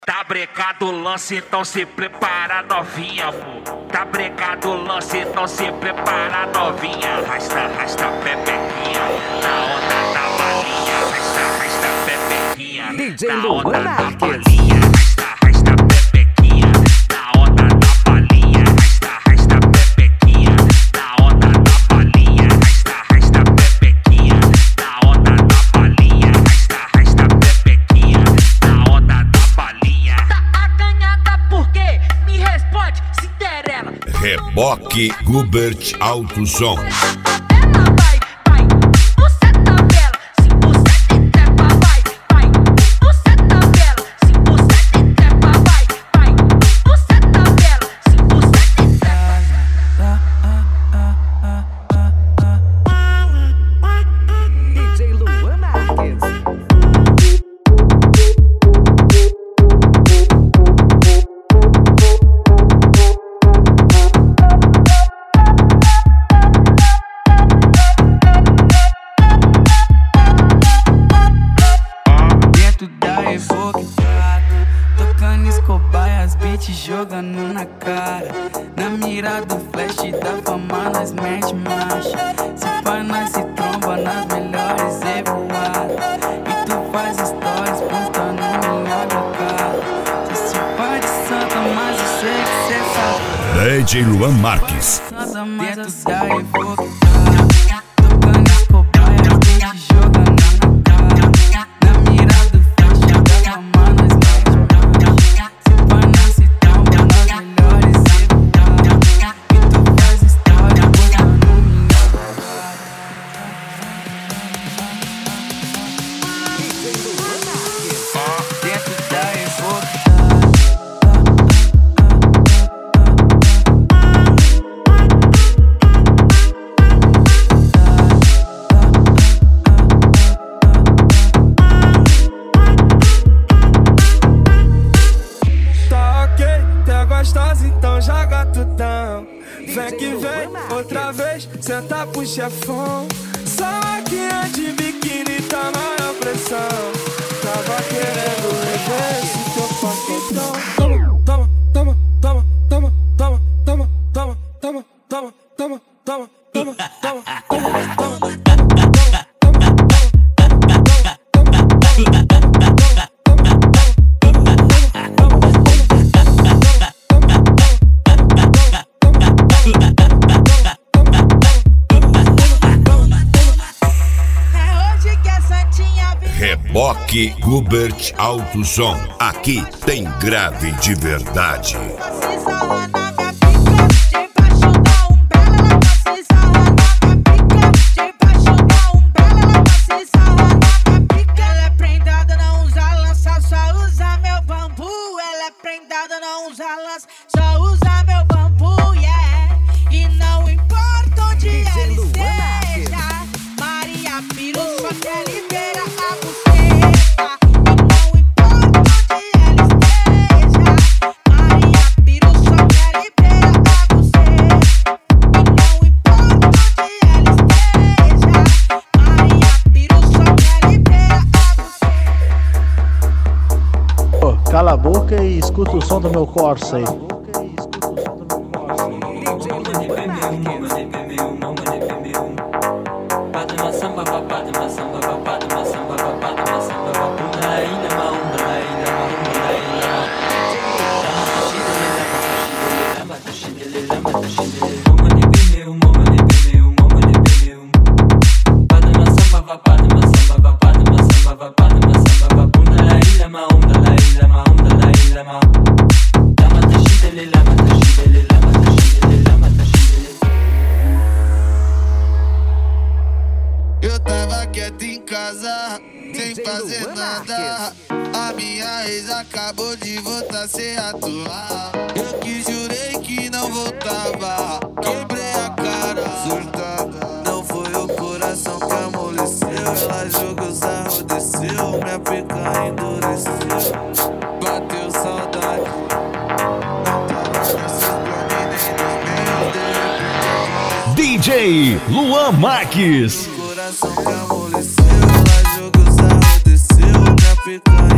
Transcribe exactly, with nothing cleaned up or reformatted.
Tá brecado o lance, então se prepara novinha, pô. Tá brecado o lance, então se prepara novinha. Arrasta, arrasta pepequinha, na onda da balinha. Arrasta, arrasta pepequinha, D J na onda Luan da Marques. balinha. Arrasta, arrasta pepequinha, na onda da balinha. Arrasta, arrasta pepequinha, na onda da balinha. Arrasta, arrasta pepequinha, na onda da balinha. Arrasta, arrasta pepequinha, na onda da balinha. Tá acanhada por quê? Me responde, Cinderela. Reboque Gubert Alto Som. Ela vai, vai, você tá bela. Se você te trepa, vai, vai. Você tá bela. Se você te trepa, vai, vai. Você tá bela. Se você te trepa. D J Luan Marques. Dentro da Evoque Prata, tocando Escobar e as beats jogando na cara. Na mira do flash da fama nós mete marcha. Se pá nós se tromba nas melhores evoadas. E tu faz stories postando um milhão de cara. Cê se pá de santa, mas eu sei que cê sabe. D J Luan Marques. Santa, mas dentro da Evoque Prata, tocando Escobar e as beats jogando na cara. Na mira do flash da fama nós mete marcha. Se pá nós se tromba nas melhores evoadas. E tu faz stories postando um milhão de cara. D J Luan Marques. Dentro da Evoque. Tá ok, tá gostosa, então joga tudão. Vem que vem, outra vez, senta pro chefão. Só maquinha de biquíni tá na pressão. Tava querendo rever esse teu paquetão. Toma, toma, toma, toma, toma, toma, toma, toma, toma, toma, toma, toma, toma, toma, toma. É hoje que a Santinha vem. Reboque Gubert Alto Som. Aqui tem grave de verdade. Se sarra na minha pica, debaixo da umbela. Ela vai se sarrar na minha pica, debaixo da umbela. Ela vai se sarrar na minha pica. Ela é prendada, não usa lança, só usa meu bambu. Ela é prendada, não usa lança, só usa meu bambu, yeah. E não importa onde D J ela Luan esteja, Maria Piro só quer liberar a buceta. E não importa onde ela esteja, Maria Piro só quer liberar a buceta. E não importa onde ela esteja, Maria Piro só quer liberar a buceta. Pô, cala a boca e escuta o som do meu Corsa aí. D J Luan Marques. Eu tava quieto em casa, sem D J fazer Luan nada. Marques. A minha ex acabou de voltar a ser atual. Eu que jurei que não voltava, quebrei a cara, surtada. Não foi o coração que amoleceu, ela jogou sarro, desceu, minha pica endureceu. Bateu saudade, não tava nesses planos nem nos meus, de repente D J Luan Marques. coração que amoleceu, ela jogou sarro, desceu, minha pica